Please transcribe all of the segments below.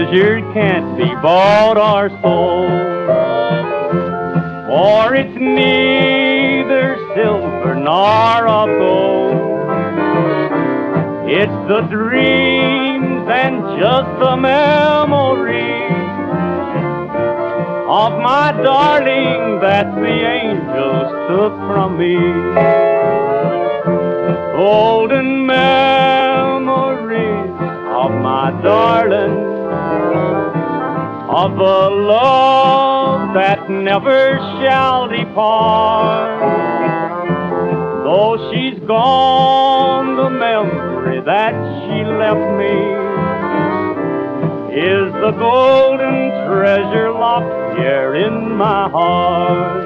treasure can't be bought or sold, for it's neither silver nor of gold. It's the dreams and just the memories of my darling that the angels took from me. Golden memories of my darling, of a love that never shall depart. Though she's gone, the memory that she left me is the golden treasure locked here in my heart.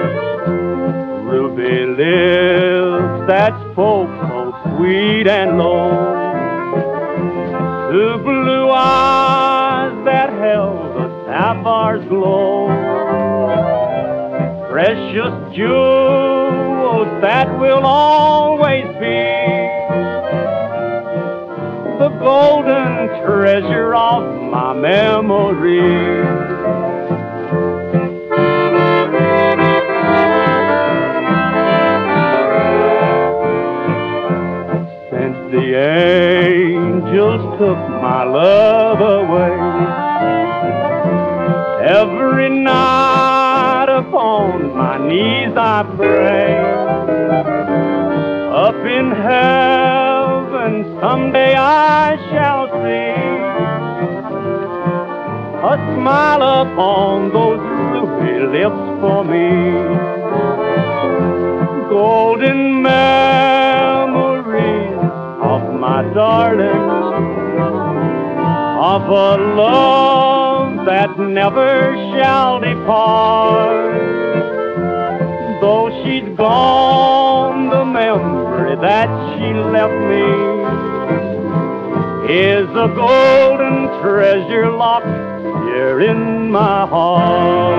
Ruby lips that spoke so sweet and low, two blue eyes that held a sapphire's glow, precious jewels that will always be the golden treasure of my memory. Since the angels took my love away, every night upon my knees I pray. Up in heaven someday I shall see a smile upon those ruby lips for me. Golden memories of my darling, of a love that never shall depart. Though she's gone, the memory that she left me is a golden treasure locked here in my heart.